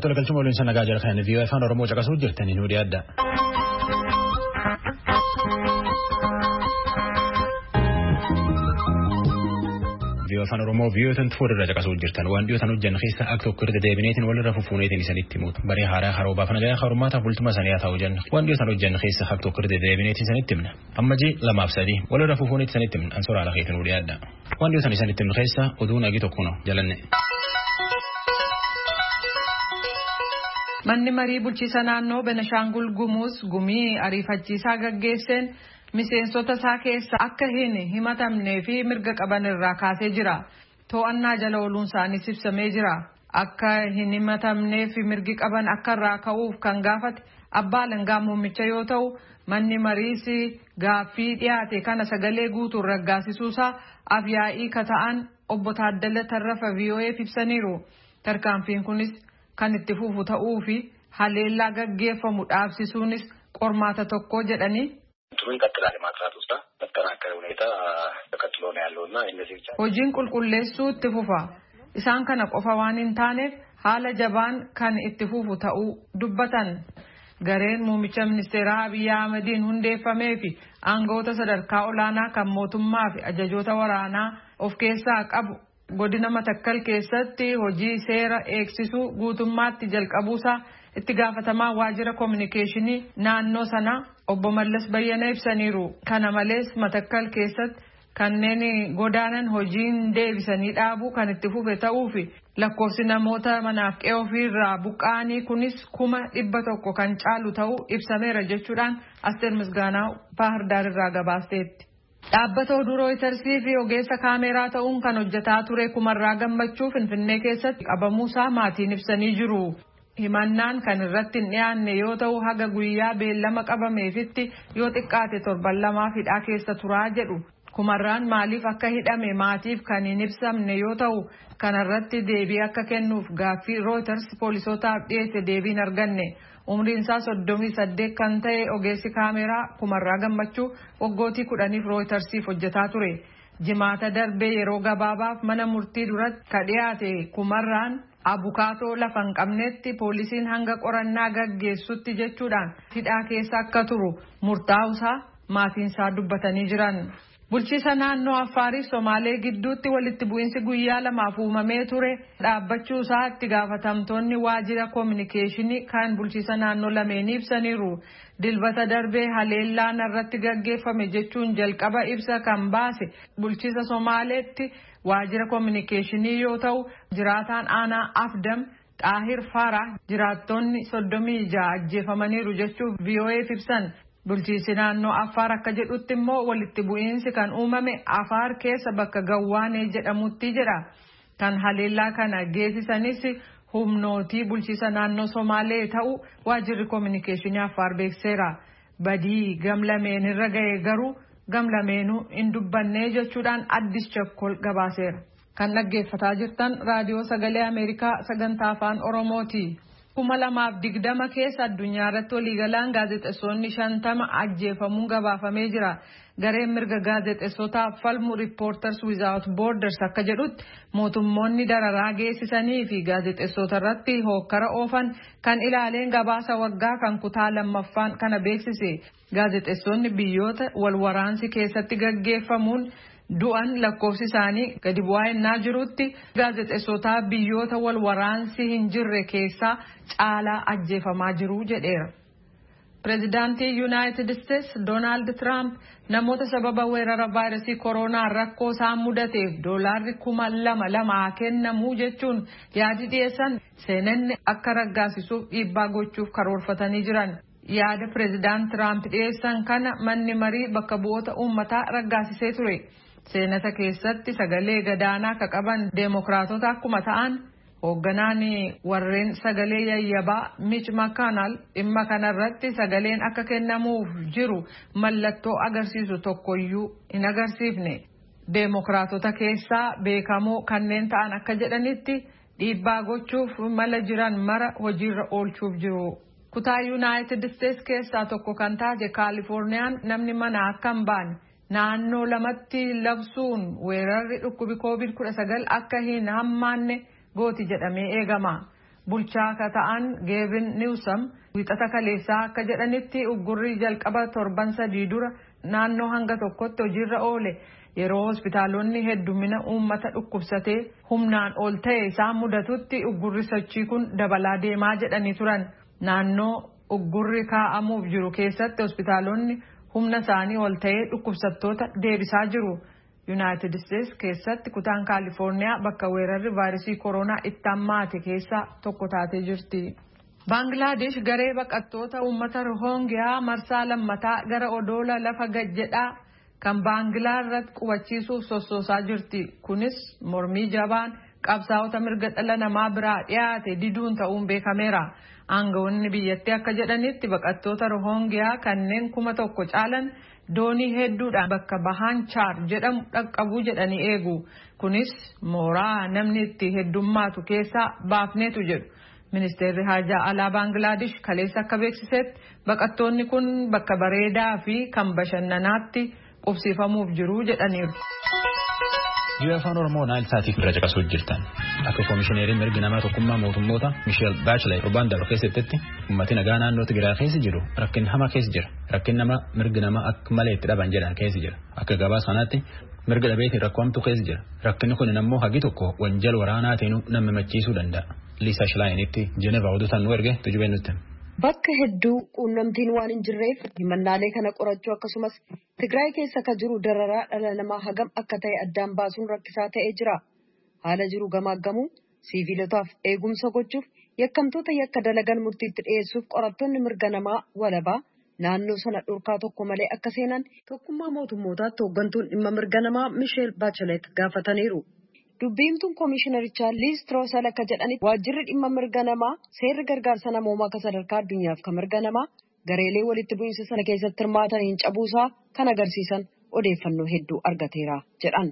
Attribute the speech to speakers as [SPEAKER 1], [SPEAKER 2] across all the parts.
[SPEAKER 1] Tola galchuma waliin sana gaajara kan VOA afaan Oromoo caqasuu jirtanii nu dhiyaadha. VOA afaan Oromoo VOA 24 irra caqasuu jirtan waan dhiyootan hojjan keessa akka tokko irra deebineetiin walirra fufuuneetiin isanitti himuut. Baree haaraa haroobaaf nagaa harummaata bultuma sanii haa ta'u jenna. Waan dhiyootan hojjan keessa akka tokko irra deebineetiin isanitti himna. Amma jii 2-3 walirra fufuuneetiin isanitti himna. Ansoora ala keetiin nu dhiyaadha. Waan dhiyootan isanitti himna keessa oduu nagi tokko no jalanne.
[SPEAKER 2] Manni marii bulchiisa naannoo Benashaangul Gumuz gumii ariifachiisaa gaggeesseen miseensota isaa keessa akka hin himatamnee fi mirga qaban irraa kaasee jira. To'annaa jala ooluun isaaniis ibsamee jira. Akka hin himatamnee fi mirgi qaban akka irraa ka'uuf kan gaafate abbaa alangaa muummicha yoo ta'u, manni mariis gaaffii dhiyaate kana sagalee guutuun raggaasisuusaa afyaa'ii kata'an obbo Taaddala Tarrafa VOA'f ibsaniiru. Tarkaanfiin kunis kan itti fufu ta'uu fi haleellaa gaggeeffamu dhaabsisuunis qormaata tokko jedhanii. Hojiin qulqulleessuu itti fufa. Isaan kana qofa waan hin taaneef haala jabaan kan itti fufu ta'uu dubbatan. Gareen muummicha ministeeraa Abiy Ahmediin hundeeffamee fi aangawoota sadarkaa olaanaa kan mootummaa fi ajajoota waraanaa of keessaa qabu. Godina Matakkal keessatti hojii seera eegsisuu guutummaatti jalqabuusaa itti gaafatamaa waajjira kominikeeshinii naannoo sanaa obbo Mallas Bayyana ibsaniiru. Kana malees Matakkal keessatti kanneen godaanan hojiin deebisanii dhaabuu kan itti fufe ta'uu fi lakkoofsi namoota manaaf qe'ee ofiirraa buqqa'anii kunis 100,000 kan caalu ta'uu ibsameera jechuudhaan Asteer Misgaanaa Baahirdaar irraa gabaasteetti. Dhaabbata oduu Rooyitarsii fi ogeessa kaameraa ta'uun kan hojjetaa ture Kumarraa Gammachuu Finfinnee keessatti qabamuusaa maatiin ibsanii jiru. Himannaan kan irratti hin dhiyaanne yoo ta'u haga guyyaa beellama qabameefitti yoo xiqqaate 7 hidhaa keessa turaa jedhu. Kumarraan maaliif akka hidhame maatiif kan hin ibsamne yoo ta'u kanarratti deebii akka kennuuf gaaffii Rooyiters poolisootaaf dhiyeesse deebiin arganne. Umriin isaa 38 kan ta'e ogeessi kaameraa Kumarraa Gammachuu waggootii 10 Rooyitersiif hojjetaa ture. Jimaata darbee yeroo gabaabaaf mana murtii duratti ka dhiyaate Kumarraan abukaatoo lafa hin qabnetti poolisiin hanga qorannaa gaggeessutti jechuudhaan hidhaa keessa akka turu murtaa'uusaa maatiin isaa dubbatanii jiran. Bulchiisa naannoo Affaarii Somaalee gidduutti walitti bu'iinsi guyyaa 2 uumamee ture dhaabbachuusaa itti gaafatamtoonni waajjira kominikeeshinii kan bulchiisa naannoo lameenii ibsaniiru. Dilbata darbee haleellaan irratti gaggeeffame jechuun jalqaba ibsa kan baase bulchiisa Somaaleetti waajjira kominikeeshinii yoo ta'u jiraataan aanaa Afdam Xaahir Faraa jiraattonni 36 ajjeefamaniiru jechuun VOA'f ibsan. Bulchiisi naannoo Affaar akka jedhutti immoo walitti bu'iinsi kan uumame Affaar keessa bakka Gawwaanee jedhamutti jedha. Kan haleellaa kana geessisanis humnootii bulchiisa naannoo Somaalee ta'uu waajjirri kominikeeshinii Affaar beekseera. Badii gamlameen irra ga'e garuu gamlameenuu hin dubbanne jechuudhaan Addis Chakkol gabaaseera. Kan dhaggeeffataa jirtan raadiyoo sagalee Ameerikaa sagantaa afaan Oromooti. 2020 keessa addunyaa irratti waliigalaan gaazexeessonni 50 ajjeefamuun gabaafamee jira. Gareen mirga gaazexeessotaaf falmu Reporters Without Borders akka jedhutti mootummoonni dararaa geessisanii fi gaazexeessota irratti hokkara oofan kan ilaaleen gabaasa waggaa kan kutaa 2ffaan kana beeksise. Gaazexeessonni biyyoota walwaraansi keessatti gaggeeffamuun du'an lakkoofsi isaanii gadi bu'aa ennaa jirutti gaazexeessota biyyoota walwaraansi hin jirre keessaa caalaa ajjeefamaa jiru jedheera. Pireezidaantii United States Donald Trump namoota sababa weerara vaayirasii koronaa rakkoo isaan mudateef $2,200 kennamuu jechuun yaadi dhiyeessan seenanni akka raggaasisuuf dhiibbaa gochuuf karoorfatanii jiran. Yaada Pireezidaant Trump dhiyeessan kana manni marii bakka bu'oota uummataa raggaasisee ture. Seenata keessatti sagalee gadaanaa ka qaban deemokiraatota akkuma ta'an hoogganaan warreen sagalee yayyabaa Mitch McConnell dhimma kanarratti sagaleen akka kennamuuf jiru mallattoo agarsiisu tokkoyyuu hin agarsiifne. Deemokiraatota keessaa beekamoo kanneen ta'an akka jedhanitti dhiibbaa gochuuf mala jiran mara hojiirra oolchuuf jiru. Kutaa United States keessaa tokko kan taate Kaalifoorniyaan namni mana akka hin baane naannoo 2tti labsuun weerarri dhukkubi COVID-19 akka hin hammaanne gooti jedhamee eegama. bulchaa ka ta'an Gavin Newsom wixata kaleessaa akka jedhanitti uggurri jalqaba torban 3 dura naannoo hanga tokkotti hojiirra oole yeroo hospitaalonni heddumina uummata dhukkubsatee humnaan ol ta'e isaan mudatutti uggurri sochii kun dabalaa deemaa jedhanii turan. Naannoo uggurri kaa'amuuf jiru keessatti hospitaalonni humna isaanii ol ta'ee dhukkubsattoota deebisaa jiru. United States keessatti kutaan Kaalifoorniyaa bakka weerarri vaayirasii koronaa itti hammaate keessaa tokko taatee jirti. Bangladesh garee baqattoota uummata Rohingyaa marsaa lammataa gara odoola lafa gajjedhaa kan Baangilaa irratti qubachiisuuf sossoosaa jirti. Kunis mormii jabaan qabsaa'ota mirga dhala namaa biraa dhiyaate diduun ta'uun beekameera. Aangawoonni biyyattii akka jedhanitti baqattoota Rohingyaa kanneen 1,000 caalan doonii hedduudhaan bakka Bahaan Chaar jedhamu dhaqqabuu jedhanii eegu. Kunis mooraa namni itti heddummaatu keessaa baafneetu jedhu. Ministeerri Haajaa Alaa Bangladesh kaleessa akka beeksisetti baqattoonni kun bakka bareedaa fi kan bashannanaatti qubsiifamuuf jiru jedhaniiru.
[SPEAKER 1] Afaan Oromoo Naayil Saatiif irra caqasuu jirtan. Akka Koomishineeriin mirgi namaa tokkummaa mootummoota Michelle Bachelet Rubbaan Dabra keessatti uummatni nagaa naannoo Tigraay keessa jiru rakkin hamaa keessa jira. Rakkin nama mirgi namaa akka malee itti dhaban jedhan keessa jira. Akka gabaasa sanaatti mirga dhabeetiin rakkoomtu keessa jira. Rakkinni kun immoo hagi tokko wanjal waraanaatiin nama machiisuu danda'a. Liisa Shilaayiinitti Jenevaa oduutaan nu erge tujubee nutti.
[SPEAKER 3] Bakka hedduu quunnamtiin waan hin jirreef himannaalee kana qorachuu akkasumas Tigraay keessa ka jiru dararaa dhala namaa hagam akka ta'e addaan baasuun rakkisaa ta'ee jira. Haala jiru gamaaggamuu siviilotaaf eegumsa gochuuf yakkamtoota yakka dalagan murtiitti dhiyeessuuf qorattoonni mirga namaa walabaa naannoo sana dhorkaa tokko malee akka seenan tokkummaa mootummootaatti hooggantuun dhimma mirga namaa Michelle Bachelet gaafataniiru. Dubbiimtuun Koomishinarichaa Liz Truss akka jedhanitti waajjirri dhimma mirga namaa seerri gargaarsa namoomaa akka sadarkaa addunyaaf kan mirga namaa gareelee walitti bu'iinsa sana keessatti hirmaataniin cabuusaa kan agarsiisan odeeffannoo hedduu argateera jedhan.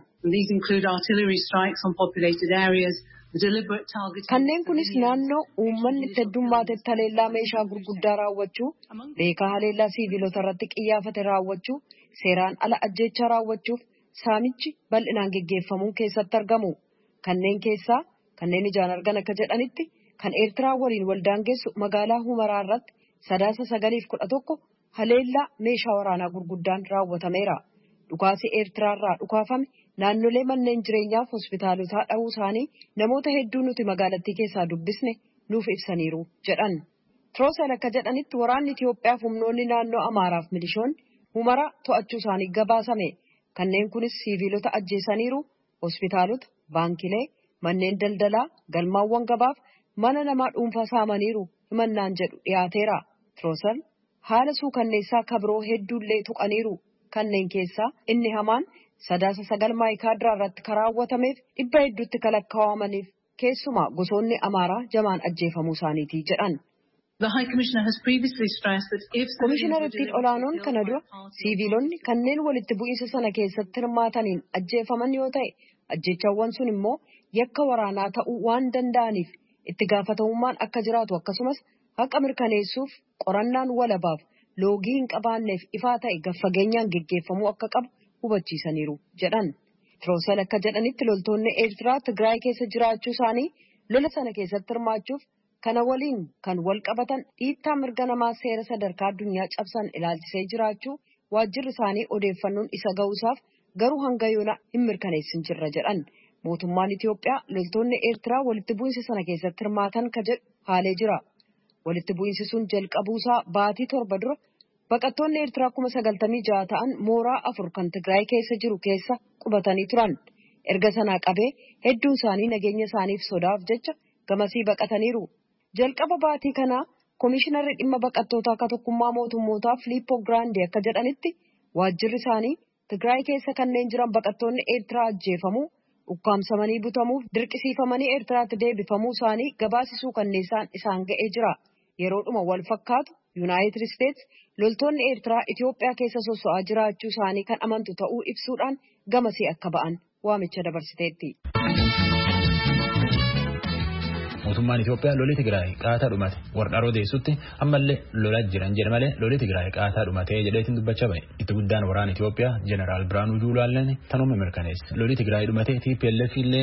[SPEAKER 3] Kanneen kunis naannoo uummanni itti heddummatetti haleellaa meeshaa gurguddaa raawwachuu, beekaa haleellaa siviilota irratti xiyyeeffate raawwachuu, seeraan ala ajjeechaa raawwachuuf saamichi bal'inaan geggeeffamuun keessatti argamu. Kanneen keessaa kanneen ijaan argan akka jedhanitti kan Eertiraa waliin waldaangeessu magaalaa Humaraa irratti 9/11 haleellaa meeshaa waraanaa gurguddaan raawwatameera. Dhukaasi Eertiraa irraa dhukaafame naannolee manneen jireenyaaf hospitaalotaa dha'uu isaanii namoota hedduu nuti magaalattii keessaa dubbisne nuuf ibsaniiru jedhan. Troosel akka jedhanitti waraanni Itiyoophiyaaf humnoonni naannoo Amaaraaf milishoonni Humaraa to'achuu isaanii gabaasame. Kanneen kunis siviilota ajjeesaniiru, hospitaalota, baankilee, manneen daldalaa, galmaawwan gabaaf mana namaa dhuunfaa saamaniiru himannaan jedhu dhiyaateera. Troosel haala suukanneessaa kabiroo hedduullee tuqaniiru. Kanneen keessaa inni hamaan 9 Maayikaadiraa irratti raawwatameef 100 hedduutti kalakkaawamaniif keessumaa gosoonni Amaaraa jamaan ajjeefamuu isaaniiti jedhan. Koomishinariittiin olaanoon kana dura siviilonni kanneen walitti bu'iinsa sana keessatti hirmaataniin ajjeefaman yoo ta'e ajjeechawwan sun immoo yakka waraanaa ta'uu waan danda'aniif itti gaafatamummaan akka jiraatu akkasumas haqa mirkaneessuuf qorannaan walabaaf loogii hin qabaanneef ifaa ta'e gaffageenyaan geggeeffamuu akka qabu hubachiisaniiru jedhan. Troosel akka jedhanitti loltoonni Eertiraa Tigraay keessa jiraachuu isaanii lola sana keessatti hirmaachuuf kana waliin kan wal qabatan dhiittaa mirga namaa seera sadarkaa addunyaa cabsan ilaalchisee jiraachuu waajjirri isaanii odeeffannoon isa ga'uusaaf garuu hanga yoona hin mirkaneessin jirra jedhan. Mootummaan Itiyoophiyaa loltoonni Eertiraa walitti bu'iinsa sana keessatti hirmaatan ka jedhu haalee jira. Walitti bu'iinsi sun jalqabuusaa baatii 7 dura baqattoonni Eertiraa 96,000 ta'an mooraa 4 kan Tigraay keessa jiru keessa qubatanii turan. Erga sanaa qabee hedduun isaanii nageenya isaaniif sodaaf jecha gamasii baqataniiru. Jalqaba baatii kanaa Koomishinarri dhimma baqattootaa akka tokkummaa mootummootaa Filippo Grandi akka jedhanitti waajjirri isaanii Tigraay keessa kanneen jiran baqattoonni Eertiraa ajjeefamuu, ukkaamsamanii butamuuf dirqisiifamanii Eertiraatti deebifamuu isaanii gabaasisuu kanneessaan isaan ga'ee jira. Yeroodhuma wal fakkaatu Yuunaayitid Isteets loltoonni Eertiraa Itiyoophiyaa keessa sosso'aa jiraachuu isaanii kan amantu ta'uu ibsuudhaan gamasii akka ba'an waamicha dabarsiteetti.
[SPEAKER 1] Mootummaan Itiyoophiyaa lolli Tigraay qaataa dhumate warra odeessutti ammallee lolaa jiran jedhe malee lolli Tigraay qaataa dhumatee jedheetiin dubbachaa bahe. Itti guddaan waraana Itiyoophiyaa Jeneraal Biraanuu Juulaalleen tanuma mirkaneesse. Lolli Tigraay dhumatee TPLF illeen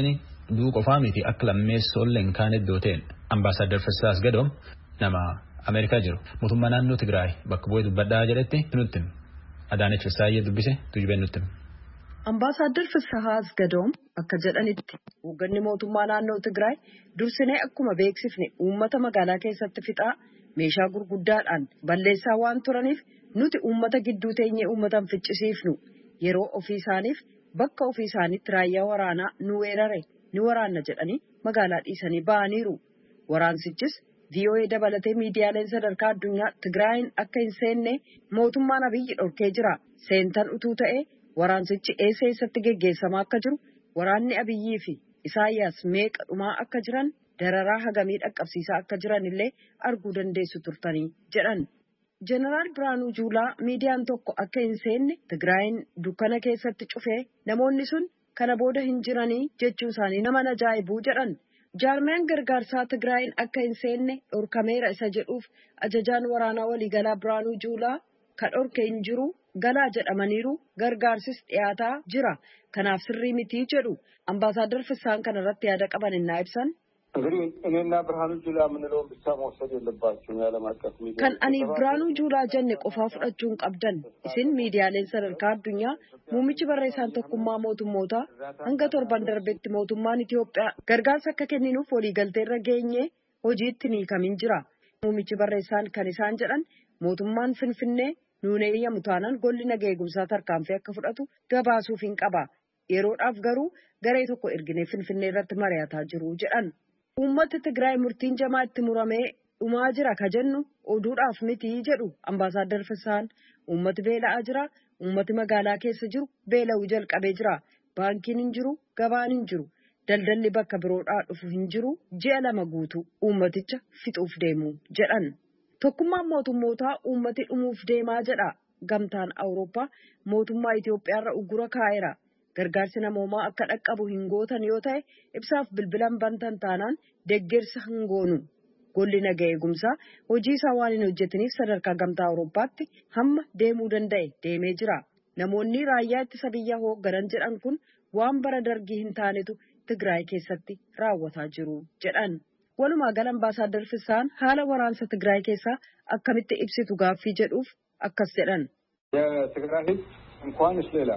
[SPEAKER 1] duu qofaa miti akka lammeessoolle hin kaane dooteen ambaasaadar Fisaas Gadoom nama Ameerikaa jiru mootummaa naannoo Tigraay bakka bu'ee dubbadhaa jedhetti nutti Adaanech Fisaayyee dubbise tujubeen nutti.
[SPEAKER 3] Ambaasaadar Fisaas Gadoom akka jedhanitti hoogganni mootummaa naannoo Tigraay dursinee akkuma beeksifne uummata magaalaa keessatti fixaa meeshaa gurguddaadhaan balleessaa waan turaniif nuti uummata gidduu teenyee uummatan ficcisiifnu yeroo ofii isaaniif bakka ofii isaaniitti raayyaa waraanaa nu weerare ni waraanna jedhanii magaalaa dhiisanii ba'aniiru. Waraansichis VOA dabalatee miidiyaaleen sadarkaa addunyaa Tigraayin akka hin seenne mootummaan Abiyyi dhorkee jira. Seentan utuu ta'ee waraansichi eessatti geggeessamaa akka jiru waraanni Abiyyii fi Isaayyaas meeqa dhumaa akka jiran dararaa hagamii dhaqqabsiisaa akka jiran illee arguu dandeessu turtanii jedhan. Jeneraal Biraanuu Juulaa miidiyaan tokko akka hin seenne Tigraayin dukkana keessatti cufee namoonni sun kana booda hin jiranii jechuu isaanii nama ajaa'ibuu jedhan. Jaarmiyaan gargaarsaa Tigraayin akka hin seenne dhorkameera isa jedhuuf ajajaan waraanaa waliigalaa Biraanuu Juulaa kan dhorke hin jiru galaa jedhamaniiru gargaarsis dhiyaataa jira kanaaf sirrii mitii jedhu. Ambaasaadar Fisaan kanarratti yaada qaban innaa ibsan.
[SPEAKER 4] እንግዲህ እኔና ብርሃኑ ጁላ የምንለውን ብቻ መውሰድ የለባችሁም ያለም አቀፍ ሚዲያ
[SPEAKER 3] kan ani Biraanuu Juulaa jenne qofaa fudhachuun qabdan isin miidiyaaleen sadarkaa addunyaa muummichi barreessaan tokkummaa mootummootaa hanga torban darbetti mootummaan Itiyoophiyaa gargaarsa akka kenninuuf waliigalteerra geenye hojiitti ni kamin jira. Muummichi barreessaan kan isaan jedhan mootummaan Finfinnee nuunee eeyyamu taanaan golli nagaa eegumsaa tarkaanfii akka fudhatu gabaasuuf hin qaba. Yeroodhaaf garuu garee tokko erginee Finfinnee irratti mari'ataa jiru jedhan. Uummata Tigraay murtiin jamaa itti muramee dhumaa jira ka jennu oduudhaaf miti jedhu ambaasaadar Fisaan. Uummati beela'aa jira. Uummati magaalaa keessa jiru beela'uu jalqabee jira. Baankiin hin jiru, gabaan hin jiru, daldalli bakka biroodhaa dhufu hin jiru. Ji'a 2 guutuu uummaticha fixuuf deemu jedhan. Tokkummaan mootummootaa uummati dhumuuf deemaa jedha. Gamtaan Awurooppaa mootummaa Itiyoophiyaarra uggura kaa'eera. Gargaarsi namoomaa akka dhaqqabu hin gootan yoo ta'e ibsaaf bilbilan bantan taanaan deeggarsa hin goonu. Golli nagaa eegumsaa hojii isaa waan hin hojjetiniif sadarkaa gamtaa Awurooppaatti hamma deemuu danda'e deemee jira. Namoonni raayyaa ittisa biyyaa hoogganan jedhan kun waan bara dargii hin taanetu Tigraay keessatti raawwataa jiru jedhan. Walumaa gala ambaasaadar Fisaan haala waraansa Tigraay keessaa akkamitti ibsitu gaaffii jedhuuf akkas jedhan.
[SPEAKER 4] የትግራይ ህዝብ እንኳንስ ሌላ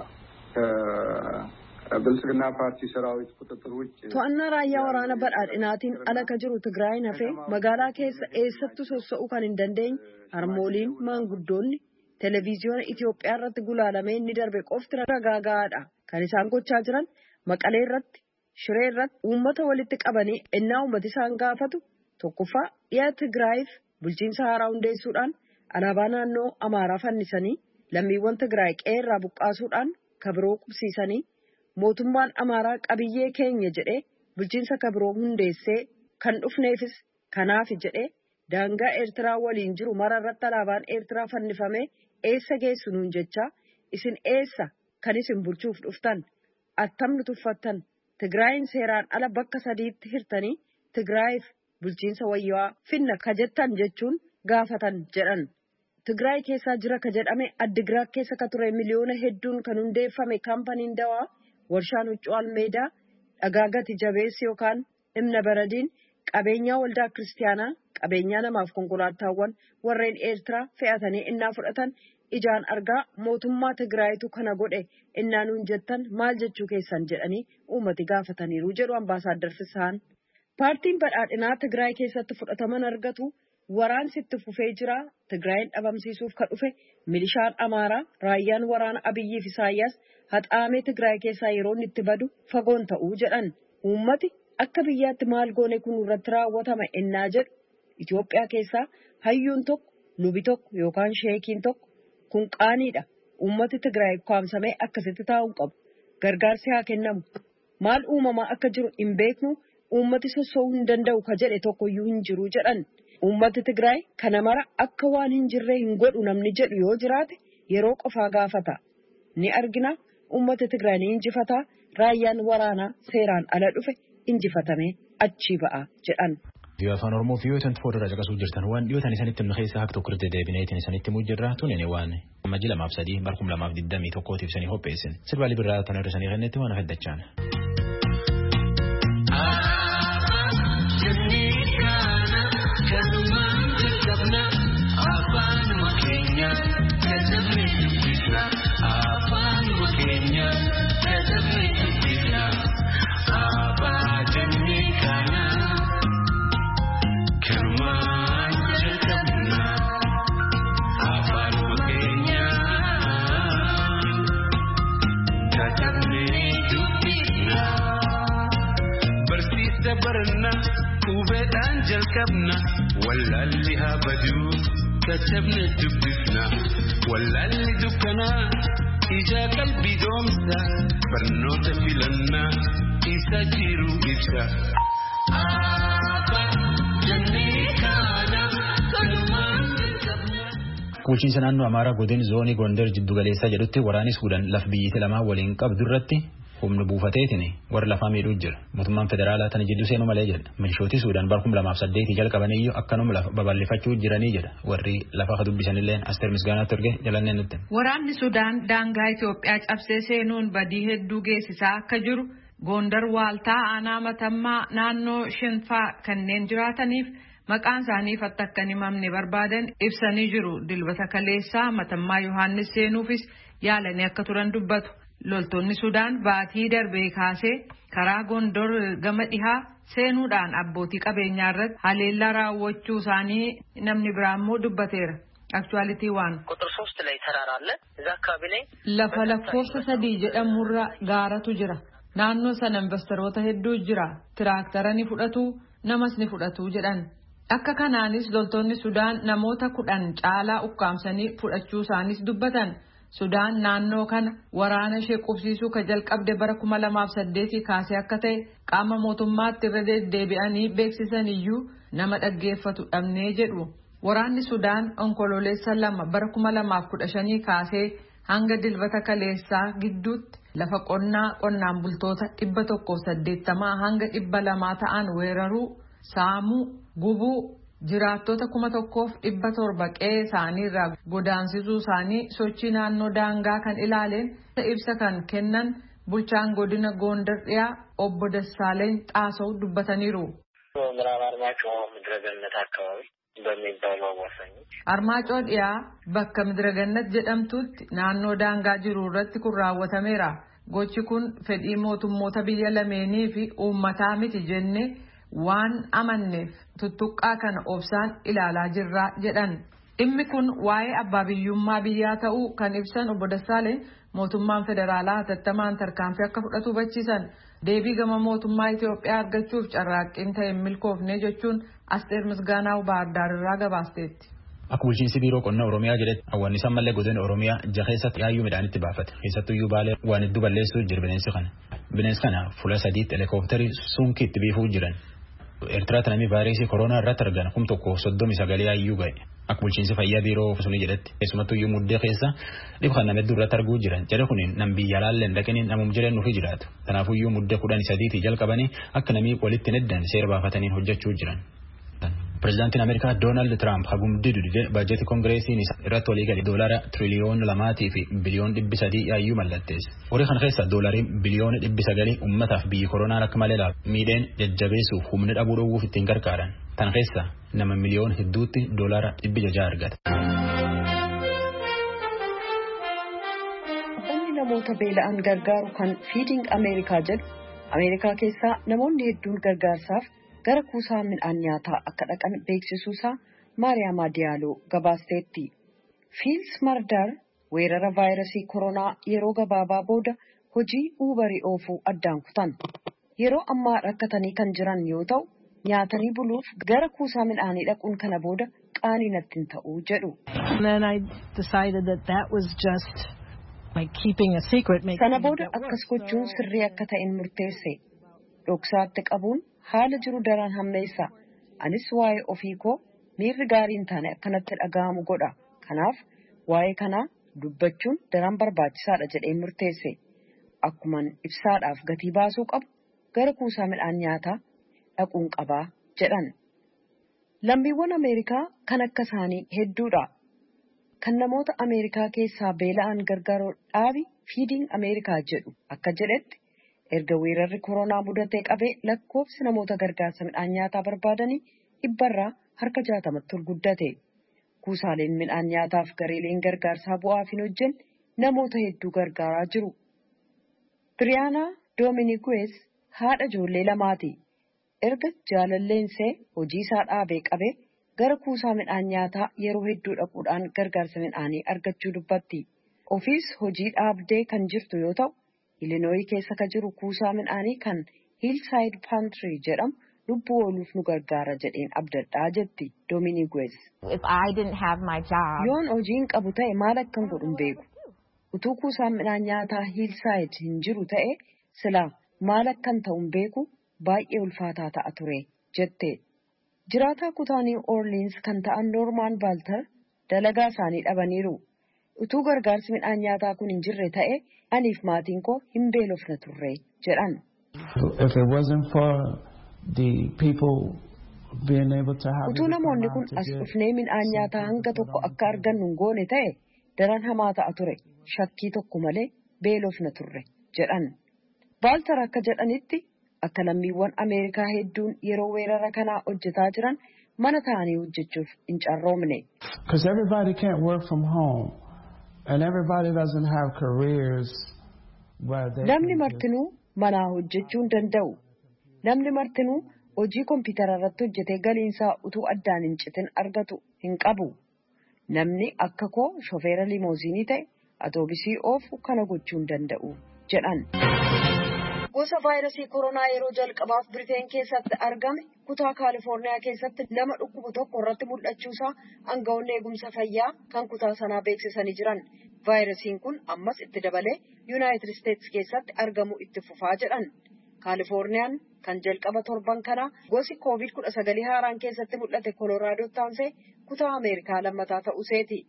[SPEAKER 4] ብልጽግና ፓርቲ ሰራዊት ቁጥጥር ውጭ
[SPEAKER 3] to'annaa raayyaa waraana badhaadhinaatiin ala ka jiru Tigraayin hafee magaalaa keessa eessattu sossa'uu kan hin dandeenye harmooliin maanguddoonni televiziyoona Itiyoophiyaa irratti gulaalamee inni darbe qofti ragaagaadha. Kan isaan gochaa jiran Maqalee irratti Shiree irratti uummata walitti qabanii ennaa uummati isaan gaafatu tokkoffaa dhiyaa Tigraayiif bulchiinsa haaraa hundeessuudhaan alaabaa naannoo Amaaraa fannisanii lammiiwwan Tigraay qeerraa buqqaasuudhaan kabiroo qubsiisanii mootummaan Amaaraa qabiyyee keenya jedhee bulchiinsa kabiroo hundeessee kan dhufneefis kanaaf jedhee daangaa Eertiraa waliin jiru mara irratti alaabaan Eertiraa fannifamee eessa geessu nuun jechaa isin eessa kan isin bulchuuf dhuftan attamni tuffattan Tigraayin seeraan ala bakka 3tti hirtanii Tigraayiif bulchiinsa wayyaa finna ka jettan jechuun gaafatan jedhan. Tigraay keessaa jira ka jedhame Addigiraat keessa ka ture miliyoona hedduun kan hundeeffame kaampaniin dawaa warshaan huccuu almeedaa dhagaa gati jabeessi yookaan Imna Baradiin qabeenyaa waldaa kiristaanaa qabeenyaa namaaf konkolaataawwan warreen Eertiraa fe'atanii innaa fudhatan ijaan argaa mootummaa Tigraayitu kana godhe innaa nuun jettan maal jechuu keessan jedhanii uummati gaafataniiru jedhu ambaasaadar Fisaan. Paartiin badhaadhinaa Tigraay keessatti fudhataman argatu waraansi itti fufee jira. Tigraayin dhabamsiisuuf ka dhufe milishaan Amaaraa raayyaan waraana Abiyyiif Isaayyaas haxaamee Tigraay keessaa yeroo itti badu fagoon ta'uu jedhan. Uummati akka biyyaatti maal goone kun irratti raawwatama ennaa jedhu Itiyoophiyaa keessaa hayyuun tokko lubi tokko yookaan sheekiin tokko kun qaaniidha. Uummati Tigraay kwaamsamee akkasitti taa'uu qabu. Gargaarsi haa kennamu. Maal uumamaa akka jiru hin beeknu uummati sossoo'uu hin danda'u ka jedhe tokkoyyuu hin jiru jedhan. Uummati Tigraay kana mara akka waan hin jirree hin godhu namni jedhu yoo jiraate yeroo qofaa gaafata. Ni argina uummati Tigraay ni injifata raayyaan waraanaa seeraan ala dhufe injifatamee achii ba'a jedhan.
[SPEAKER 1] Yoo afaan Oromoo fi yoo tantu fuuldura caqasuu jirtan waan dhiyootan isanitti himna keessaa akka tokko irratti deebineetiin isanitti mujjirraa tunene waan amma 2003 barkum 2021 ibsanii hopheessin sirba libirraa tan irra isanii kennetti waan afaddachaan.
[SPEAKER 5] jalqabna wallaalli haa baduu katabne dubbifna wallaalli dukkanaa ija qalbii doomsa barnoota filannaa isa jiru ibsa.
[SPEAKER 1] Bulchiinsa naannoo Amaaraa godina zoonii Gondar jiddu galeessaa jedhutti waraanni Suudaan laf biyyitti lamaa waliin qabdu irratti humna buufateetiin warra lafaa miidhuu jira. Mootummaan federaalaa tana jidduu seenuu malee jedha. Milishooti Suudaan bara 2008 jalqabaniyyuu akkanuma lafa babal'ifachuu jiranii jedha. Warri lafa dubbisanillee Asteer Misgaanaatti erge jalannee nutti.
[SPEAKER 2] Waraanni Suudaan daangaa Itoophiyaa cabsee seenuun badii hedduu geessisaa akka jiru Gondar waaltaa aanaa Matammaa naannoo Shinfaa kanneen jiraataniif maqaan isaanii akka hin himamne barbaadan ibsanii jiru. Dilbata kaleessaa Matammaa Yohaannis seenuufis yaalanii akka turan dubbatu. Loltoonni Sudaan baatii darbee kaasee karaa Gondor gama dhihaa seenuudhaan abbootii qabeenyaa irratti haleellaa raawwachuu isaanii namni biraa immoo dubbateera. Aktuwaalitii waan
[SPEAKER 6] ቁጥር 3 ላይ ተራራ አለ እዛ አካባቢ ላይ
[SPEAKER 2] lafa lakkoofsa 3 jedhamurra gaaratu jira. Naannoo sana investoroota hedduu jira. Tiraaktara ni fudhatu namas ni fudhatu jedhan. Akka kanaanis loltoonni Sudaan namoota 10 caalaa ukkaamsanii fudhachuu isaanis dubbatan. Sudaan naannoo kana waraana ishee qubsiisuu ka jalqabde bara 2008 kaasee akka ta'e qaama mootummaatti irra deddeebi'anii beeksisan iyyuu nama dhaggeeffatu dhabnee jedhu. Waraanni Sudaan onkololeessa 2 bara 2015 kaasee hanga dilbata kaleessaa gidduutti lafa qonnaan bultoota 180 hanga 200 ta'an weeraruu, saamuu, gubuu jiraattota 1,700 qe'ee isaanii irraa godaansisuu isaanii sochii naannoo daangaa kan ilaaleen ibsa kan kennan bulchaan godina Gondar dhiyaa obbo Dassaaleny Xaasaw dubbataniiru. Armaacoo dhiyaa bakka Midiragannat jedhamtutti naannoo daangaa jiru irratti kun raawwatameera. Gochi kun fedhii mootummoota biyya lameenii fi uummataa miti jennee waan amanneef tuttuqqaa kana obsaan ilaalaa jirra jedhan. Dhimmi kun waa'ee abbaa biyyummaa biyyaa ta'uu kan ibsan obbo Dassaaleny mootummaan federaalaa hatattamaan tarkaanfii akka fudhatu hubachiisan. Deebii gama mootummaa Itoophiyaa argachuuf carraaqqiin ta'e milkoofne jechuun Asteer Misgaanaa Baardaar irraa gabaasteetti.
[SPEAKER 1] Akka bulchiinsi biiroo qonnaa Oromiyaa jedhetti hawwaannisaan mallee godina Oromiyaa jaha keessatti yaayyuu midhaanitti baafate. Keessattuyyuu Baalee waan hedduu balleessuu jira bineensi kana. Bineensi kana fuula 3 helikoophitarii sunkii itti biifuu jiran. Eertiraatti namni vaayirasii koronaa irratti argan 139 yaayyuu ga'e. Akka bulchiinsi fayyaa biiroo sunii jedhetti keessumattuyyuu muddee keessa dhibee kana nama hedduu irratti arguu jiran. Jedha kuniin nam biyya laalleen dhaqanii namum jiran nuuf jiraatu. Kanaafuyyuu muddee 13 jalqabanii akka namni walitti neddan seera baafatanii hojjechuu jiran. Pireezidaantiin Ameerikaa Doonaald Tiraamp hagumdii dudde baajetii koongireesiin irratti walii galee doolaara tiriliyoona 2 fi biliyoona 300 yaayyuu mallatteesse. Horii kana keessa doolaariin biliyoona 900 uummataaf biyyi koronaan akka malee miidheen jajjabeessuuf humna dhabuu dhowwuuf ittiin gargaaran. Tan keessa nama miliyoona hedduutti doolaara 600 argata.
[SPEAKER 3] Dhaabbanni namoota beela'an gargaaru kan Feeding America jedhu Ameerikaa keessaa namoonni hedduun gargaarsaaf gara kuusaa midhaan nyaataa akka dhaqan beeksisuusaa Maariyaam Adiyaaloo gabaasteetti. Fiils Mardar weerara vaayirasii koronaa yeroo gabaabaa booda hojii uubarii oofuu addaan kutan. Yeroo ammaa rakkatanii kan jiran yoo ta'u nyaatanii buluuf gara kuusaa midhaanii dhaquun kana booda qaanii natti hin ta'uu jedhu. Sana booda akkas gochuun sirrii akka ta'in murteesse. Dhoksaatti qabuun haala jiru daran hammeessa. Anis waa'ee ofii koo miirri gaariin taane akkanatti dhaga'amu godha. Kanaaf waa'ee kanaa dubbachuun daran barbaachisaadha jedhee murteesse. Akkuman ibsaadhaaf gatii baasuu qabu gara kuusaa midhaan nyaataa dhaquun qabaa jedhan. Lammiiwwan Ameerikaa kan akka isaanii hedduudha. Kan namoota Ameerikaa keessaa beela'an gargaaruu dhaabi Feeding America jedhu akka jedhetti erga weerarri koronaa mudatee qabee lakkoofsi namoota gargaarsa midhaan nyaataa barbaadanii 100% harka 60tti ol guddate. Kuusaaleen midhaan nyaataaf gareeleen gargaarsaa bu'aaf hin hojjenne namoota hedduu gargaaraa jiru. Biriyaanaa Doominiguez haadha ijoollee lamaati. Erga jaalalleensee hojii isaa dhaabee qabee gara kuusaa midhaan nyaataa yeroo hedduu dhaquudhaan gargaarsa midhaanii argachuu dubbatti. Ofiis hojii dhaabdee kan jirtu yoo ta'u, Ilinooyi keessa ka jiru kuusaa midhaanii kan Hillside Pantry jedhamu lubbuu ooluuf nu gargaara jedheen abdadhaa jetti Dominiguez. Yoon hojiin qabu ta'e maal akkan godhun beeku. Utuu kuusaan midhaan nyaataa Hillside hin jiru ta'e silaa maal akkan ta'un beeku baay'ee ulfaataa ta'a ture jette. Jiraataa kutaa New Orleans kan ta'an Norman Balter dalagaa isaanii dhabaniiru. Utuu gargaarsi midhaan nyaataa kun hin jirre ta'e aniif maatiin koo hin beelofna turre jedhan. Utuu namoonni kun as dhufnee midhaan nyaataa hanga tokko akka argannu hin goone ta'e daran hamaa ta'a ture. Shakkii tokko malee beelofna turre jedhan. Balter akka jedhanitti akka lammiiwwan Ameerikaa hedduun yeroo weerara kanaa hojjetaa jiran mana ta'anii hojjechuuf hin carroomne. Namni martinuu manaa hojjechuu hin danda'u. Namni martinuu hojii kompiitara irratti hojjetee galiinsaa utuu addaan hin citin argatu hin qabu. Namni akka koo shofeera limooziinii ta'e atoobisii oofu kana gochuu hin danda'u jedhan. Gosa vaayirasii koronaa yeroo jalqabaaf Biriteen keessatti argame kutaa Kaalifoorniyaa keessatti nama dhukkubu tokko irratti mul'achuusaa aangawoonni eegumsa fayyaa kan kutaa sanaa beeksisanii jiran. Vaayirasiin kun ammas itti dabalee Yuunaayitid Isteetsi keessatti argamu itti fufaa jedhan. Kaalifoorniyaan kan jalqaba torban kana gosi COVID-19 haaraan keessatti mul'ate Kolooraadoo taansee kutaa Ameerikaa lammataa ta'uuseeti.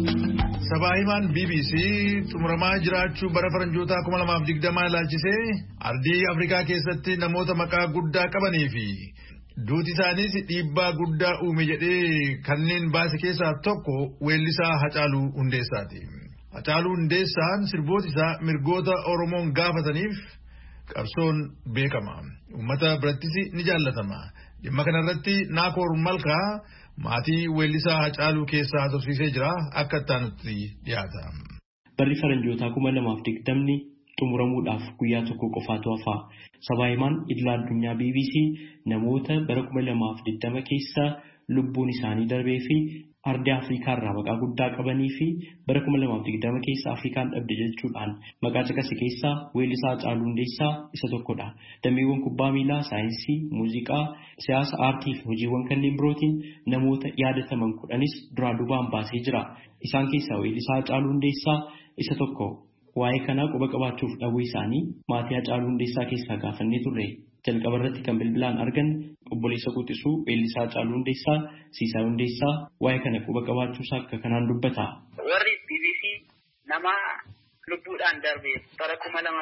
[SPEAKER 7] Sabaahimaan BBC xumuramaa jiraachuu bara faranjootaa 2020 ilaalchisee ardii Afrikaa keessatti namoota maqaa guddaa qabanii fi duuti isaaniis dhiibbaa guddaa uume jedhee kanneen baase keessaa tokko weellisaa Hacaaluu Hundeessaati. Hacaaluu Hundeessaan sirboota isaa mirgoota Oromoon gaafataniif qabsoon beekama. Uummata birattis ni jaallatama. Dhimma kanarratti Naakoor Malkaa maatii weellisaa Hacaaluu keessaa haasofsiisee jira akka ittaanutti dhiyaata.
[SPEAKER 8] Barri faranjootaa 2020 xumuramuudhaaf guyyaa tokko qofaatu hafa. Sabaahimaan idila addunyaa BBC namoota bara 2020 keessa lubbuun isaanii darbee fi ardii Afrikaa irraa maqaa guddaa qabanii fi bara 2020 keessa Afrikaan dhabde jechuudhaan maqaa caqase keessaa weellisaa Hacaaluu Hundeessaa isa tokkodha. Dameewwan kubbaa miilaa, saayinsii, muuziqaa, siyaasa, aartii fi hojiiwwan kanneen birootiin namoota yaadataman 10 duraa duubaan baasee jira. Isaan keessaa weellisaa Hacaaluu Hundeessaa isa tokko. Waa'ee kanaa quba qabaachuuf dhabuu isaanii maatii Hacaaluu Hundeessaa keessaa gaafannee turre. Jalqaba irratti kan bilbilaan argan obboleessa Quxisuu weellisaa Hacaaluu Hundeessaa Siisaa Hundeessaa waa'ee kana quba qabaachuusaa akka kanaan dubbata.
[SPEAKER 6] Warri BBC nama lubbuudhaan darbe bara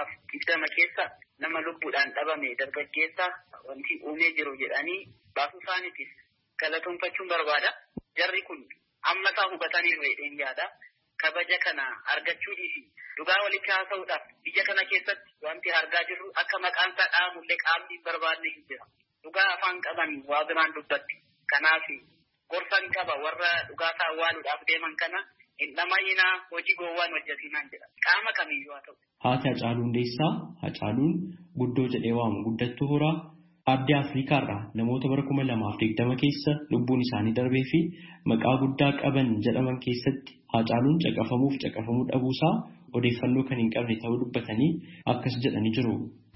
[SPEAKER 6] 2020 keessa nama lubbuudhaan dhabame dargaggeessa wanti uumee jiru jedhanii baasuu isaaniitiif galatoomfachuun barbaada. Jarri kun amma isaa hubatanii reedheen yaada. Kabaja kana argachuu dhiisi. Dhugaa walitti haasa'uudhaaf biyya kana keessatti wanti argaa jirru akka maqaan isaa dhahamullee qaamni barbaadne hin jira. Dhugaa afaan qaban waa biraan dubbatti. Kanaaf gorsan qaba warra dhugaa isaa awwaaluudhaaf deeman kana hin dhamayyinaa hojii gowwaan hojjetinaan jedha. Qaama kamiyyuu haa ta'u.
[SPEAKER 8] Haati Hacaaluu Hundeessaa Hacaaluun guddoo jedhee waamu guddattuu horaa ardii Afrikaa irraa namoota bara 2020 keessa lubbuun isaanii darbee fi maqaa guddaa qaban jedhaman keessatti Hacaaluun caqafamuuf caqafamuu dhabuusaa odeeffannoo kan hin qabne ta'uu dubbatanii akkas jedhanii jiru.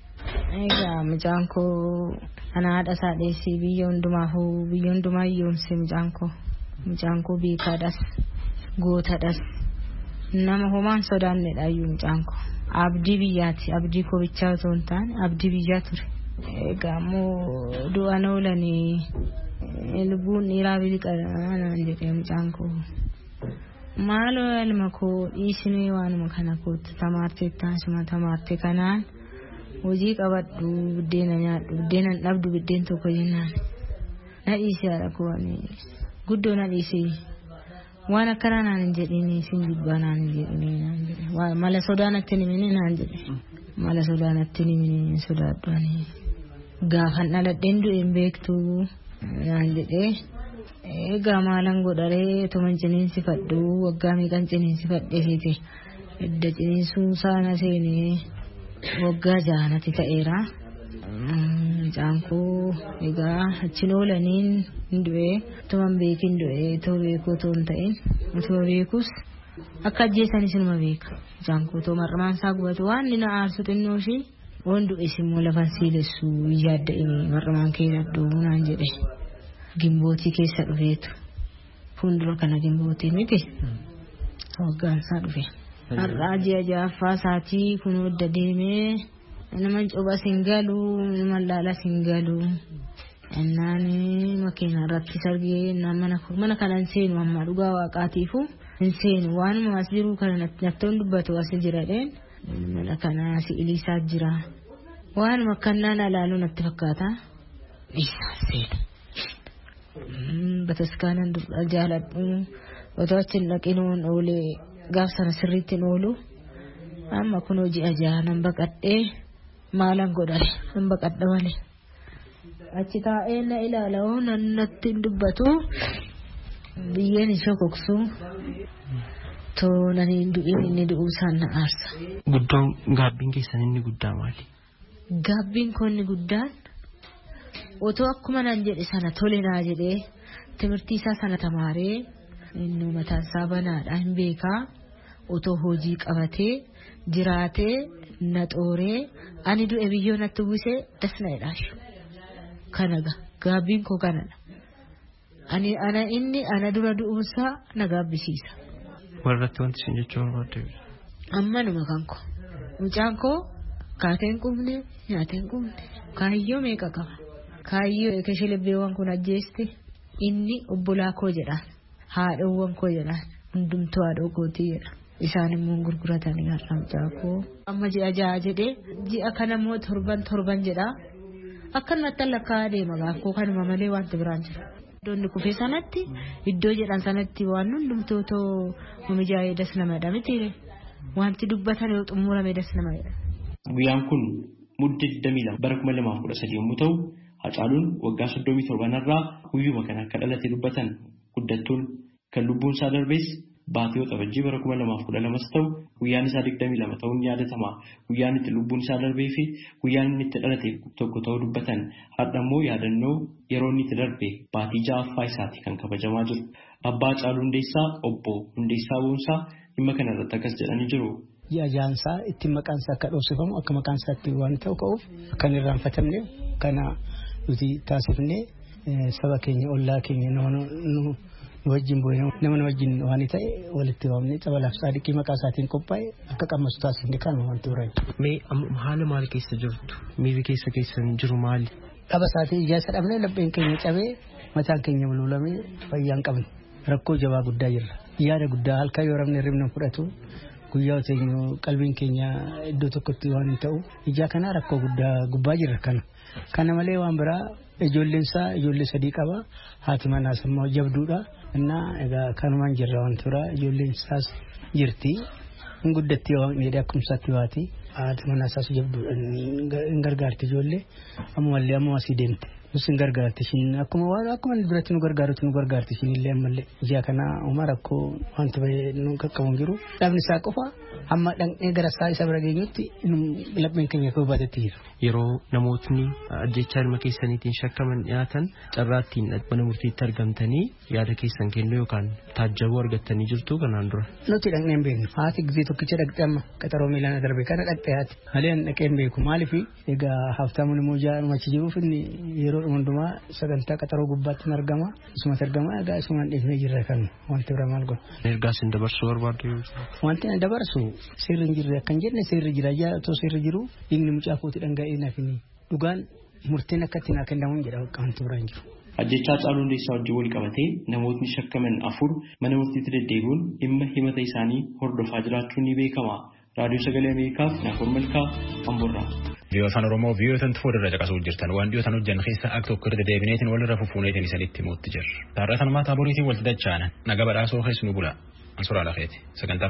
[SPEAKER 9] Egaa mucaan koo ana haadha isaa dheessee biyya hundumaa yoomse mucaan koo beekaadhas gootadhas nama homaan sodaannedha iyyuu mucaan koo abdii biyyaati abdii koo bichaa otoo hin taane abdii biyyaa ture. Egaa immoo du'aan oolanii lubbuun dhiiraa biliqaa jedhee mucaan koo. Maaloo ilma koo dhiisinee waanuma kana kootti tamaartee taasuma tamaartee kanaan hojii qabadhu buddeena nyaadhu buddeena dhabdu buddeen tokko jennaan na dhiisee haadha koo guddoo na dhiisee waan akkanaa naan hin jedhini sin jibbaa naan hin jedhini mala sodaanatti nimini naan jedhe mala sodaanatti nimini sodaadhu ani gaafan dhaladheen du'een beektu naan jedhee. Egaa maalan godharee tuman ciniinsifadhu waggaa meeqan ciniinsifadhee fiite edda ciniinsuu saana seenee waggaa 6 ta'eera. Mucaan koo egaa achiin oolaniin hin du'ee tuman beekin du'ee too beekuu too hin ta'in utuma beekus akka ajjeessanis numa beeka. Mucaan koo too marmaan isaa gubatu waan inni na aarsu xinnoo ishii Wandu isimmoo lafan siilessu yaadda marramaan keenya doonaan jedhe gimbootii keessa dhufeetu fuuldura kana gimbootii miti hoggaansaa dhufe har'aa ji'a ja'affaa isaatii kun wadda deemee naman coba singalu naman laala singalu ennaani makiina irratti sargee mana kanan seenu amma dhugaa waaqaatiifu hin seenu waanuma as jiru kana nattoon dubbatu as jiradheen mana kana si iliisaa jira waanuma kannaan alaaluu natti fakkaata isaa seenu bataskaanan jaaladhu otoo achiin dhaqinuun oolee gaaf sana sirriittiin oolu amma kun hojii ajaa nan baqadhee maalan godhale nan baqadha malee achi taa'ee na ilaala'oo nan natti dubbatu biyyeen ishee koksu toonanii du'in inni du'uu isaan na aarsa.
[SPEAKER 8] Guddaan gaabbiin keessan inni guddaa maali?
[SPEAKER 9] Gaabbiin koo inni guddaan otoo akkuma nan jedhe sana tole naa jedhee timirtii isaa sana tamaaree inni mataan isaa banaadha hin beekaa otoo hojii qabatee jiraatee na xooree ani du'e biyyoo natti buusee dasna jedhaashu kanaga gaabbiin koo kanadha ana dura du'uunsaa na gaabbisiisa.
[SPEAKER 8] Warratti wanti isin jechuu barbaadde
[SPEAKER 9] ammanuma kanko mucaan koo kaateen qubne nyaateen qubne kaayyoo meeqa qaba kaayyoo ekeshilebbeewwan kun ajjeesti inni obbolaa koo jedhaan haadhawwan koo jedhaan hundumtuu haadhoo kootii jedha isaan immoo gurguratanii har'a mucaa koo amma ji'a ja'a jedhee ji'a kana immoo torban jedhaa akkanumatti lakkaa deema gaaffoo kanuma malee wanti biraan jira. Iddoon kufee sanatti iddoo jedhan sanatti waan hundumtootoo mijaa'ee das namadha miti wanti dubbatan yoo xumurame das namadha.
[SPEAKER 8] Guyyaan kun mudde 22 bara 2013 yommuu ta'u Hacaaluun waggaa 37 irraa guyyuma kana akka dhalate dubbatan guddattuun kan lubbuun isaa darbees baatii Waxabajjii bara 2012 ta'u guyyaan isaa 22 ta'uun yaadatama. Guyyaan itti lubbuun isaa darbee fi guyyaan inni itti dhalate tokko ta'uu dubbatan har'a immoo yaadannoo yeroo inni itti darbe baatii ja'affaa isaati kan kabajamaa jiru. Abbaa Hacaaluu Hundeessaa obbo Hundeessaa Boonsaa dhimma kana irratti akkas jedhanii jiru.
[SPEAKER 10] Ajaansaa itti maqaansaa akka dhoofsifamu akka maqaansaa itti waan ta'u ka'uuf kan irraanfatamne kana nuti taasifne saba keenya ollaa keenya nu wajjin bu'ee nama wajjin waan ta'e walitti waamne cabalaaf saadiqii maqaa isaatiin qophaa'e akka qammasu taasifne kan wanti biraa.
[SPEAKER 8] Mee haala maal keessa jirtu? Miirri keessan jiru maali?
[SPEAKER 10] Dhaba isaatii ijaarsa dhabnee lapheen keenya cabee mataan keenya bulbulamee fayyaan qabne rakkoo jabaa guddaa jirra. Yaada guddaa halkan yoo rabne ribna fudhatu guyyaa oteenyu qalbiin keenya iddoo tokkotti waan ta'u ijaa kana rakkoo guddaa gubbaa jirra kana malee waan biraa ijoollee sadii qaba haati manaas immoo jabduudha innaa egaa kanumaan jirra wanti biraa ijoolleen isaas jirti hin guddatti waan dheedee akkumsaatti waati haati manaasaas jabduudha hin gargaarti ijoollee ammallee ammoo asii deemte nus hin gargaarti ishiin akkuma biratti nu gargaarti ishiin illee ammallee ijaa kana uma rakkoo wanti bahee nu qaqqabuun jiru dhabni isaa qofa amma dhaqnee gara isa bira geenyutti lapheen keenya koo baatetti jiru.
[SPEAKER 8] Yeroo namootni ajjechaa ilma keessaniitiin shakkaman dhiyaatan carraattiin mana murtiitti argamtanii yaada keessan kennuu yookaan taajjabuu argattanii jirtu kanaan dura.
[SPEAKER 10] Nuti dhaqnee hin beeknu haati gizee tokkicha dhaqxe amma qaxaroo miilaan darbe kana dhaqxe haati haleen dhaqee hin beeku maaliif egaa haftaamuun immoo jaa'umachi jiruuf inni yeroo hundumaa sagantaa qaxaroo gubbaatti argama isumatti argama egaa isumaan dhiifnee jirra kan wanti bira maal godhu.
[SPEAKER 8] Ergaa isin dabarsuu barbaaddu
[SPEAKER 10] wanti na dabarsu seerri hin jirre akkan jenne seerri jira otoo seerri jiru dhiigni mucaa kooti dhanga'ee nafini dhugaan murteen akkatti naa kennamuun jedha wanti biraan jiru.
[SPEAKER 8] Ajjechaa Hacaaluu Hundeessaa wajjin wal qabatee namootni shakkaman 4 mana murtiitti deddeebi'uun dhimma himata isaanii hordofaa jiraachuun ni beekama. Raadiyoo Sagalee Ameerikaaf Naakoor Malkaa Amboorraa.
[SPEAKER 1] Biyya afaan Oromoo biyyoota fuuldura caqasuu jirtan waan dhiyootan hojjan keessa akka tokko irra deebineetiin walirra fufuuneetiin isanitti muutti jirra. Taarratan maataa boriitiin walti dachaanan naga badhaasoo keessu nu bula. Ansuraa lafeeti sagantaa